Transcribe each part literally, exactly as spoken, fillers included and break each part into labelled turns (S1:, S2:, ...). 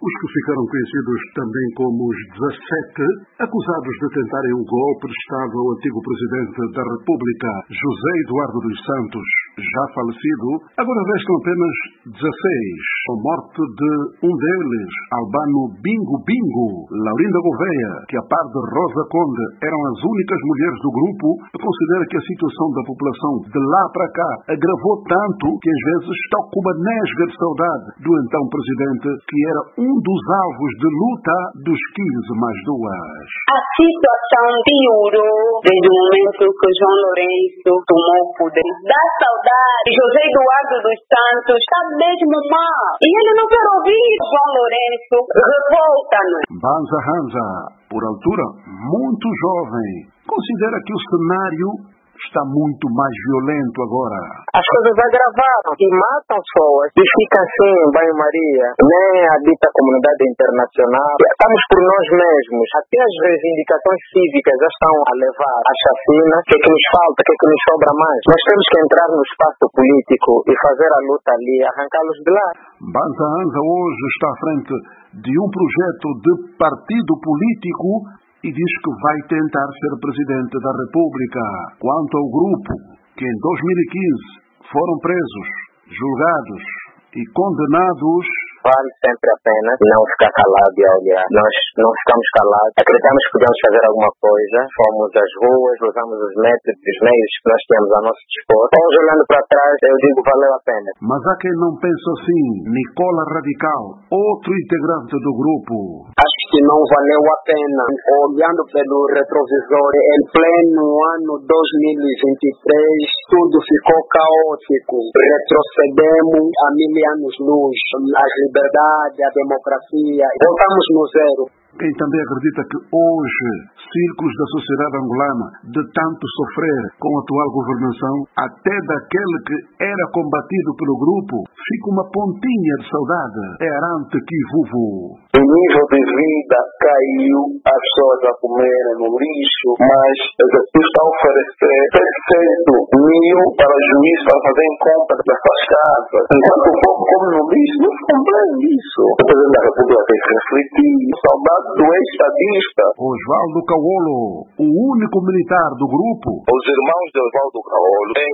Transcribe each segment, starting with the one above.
S1: Os que ficaram conhecidos também como os dezassete, acusados de tentarem um golpe de Estado ao antigo presidente da República, José Eduardo dos Santos, já falecido, agora restam apenas dezasseis, com morte de um deles, Albano Bingo Bingo, Laurinda Gouveia, que a par de Rosa Conde eram as únicas mulheres do grupo, considera que a situação da população de lá para cá agravou tanto que às vezes está com uma nesga de saudade do então presidente, que era um dos alvos de luta dos quinze mais duas.
S2: A situação piorou desde o momento que João Lourenço tomou o poder. Dá saudade. José Eduardo dos Santos está mesmo mal. E ele não quer ouvir João Lourenço. Revolta-nos.
S1: Banza Hanza, por altura muito jovem, considera que o cenário está muito mais violento agora.
S3: As coisas agravaram e matam pessoas e fica assim em banho-maria. Nem a dita comunidade internacional. Estamos por nós mesmos. Até as reivindicações cívicas já estão a levar à chacina. O que é que nos falta? O que é que nos sobra mais? Nós temos que entrar no espaço político e fazer a luta ali, arrancá-los de lá.
S1: Banza Hanza hoje está à frente de um projeto de partido político e diz que vai tentar ser presidente da República. Quanto ao grupo, que em dois mil e quinze foram presos, julgados e condenados,
S3: vale sempre a pena não ficar calado e olhar. Nós não ficamos calados, acreditamos que podemos fazer alguma coisa, fomos às ruas, usamos os métodos, os meios que nós temos a nosso dispor. Hoje, olhando para trás, eu digo valeu a pena.
S1: Mas há quem não pense assim. Nicola Radical, outro integrante do grupo.
S4: Acho que não valeu a pena. Olhando pelo retrovisor, em pleno ano dois mil e vinte e três, tudo ficou caótico. Retrocedemos a mil anos luz. As liberdade, a democracia, voltamos no zero.
S1: Quem também acredita que hoje círculos da sociedade angolana, de tanto sofrer com a atual governação, até daquele que era combatido pelo grupo, fica uma pontinha de saudade. É Arante Kivuvu.
S5: O nível de vida caiu, as pessoas a comerem no lixo, mas executivo está a oferecer setecentos mil para o juiz para fazer compra das suas casas. Enquanto o povo come no lixo, não se compreende isso. O presidente da República tem que refletir. Saudade do ex-estadista.
S1: Oswaldo Cavolo, o único militar do grupo.
S5: Os irmãos de Oswaldo Cavolo têm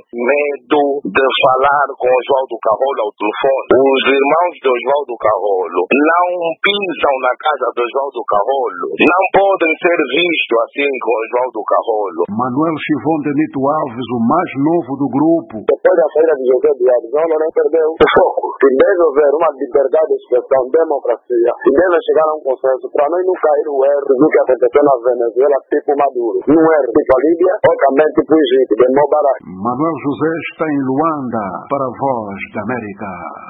S5: medo de falar com Oswaldo Cavolo ao telefone. Os irmãos de Oswaldo Cavolo não pisam na casa de Oswaldo Cavolo. Não podem ser vistos assim com Oswaldo Cavolo.
S1: Manuel Chivon de Nito Alves, o mais novo do grupo.
S5: Depois da saída de José Eduardo, João Lourenço perdeu o foco. Se deve haver uma liberdade de expressão, democracia, se deve chegar a um consenso para nós não cair o erro do que aconteceu na Venezuela, tipo Maduro. Não erro tipo a Líbia, ou também tipo Egito, de Mubarak.
S1: Manuel José está em Luanda para a Voz da América.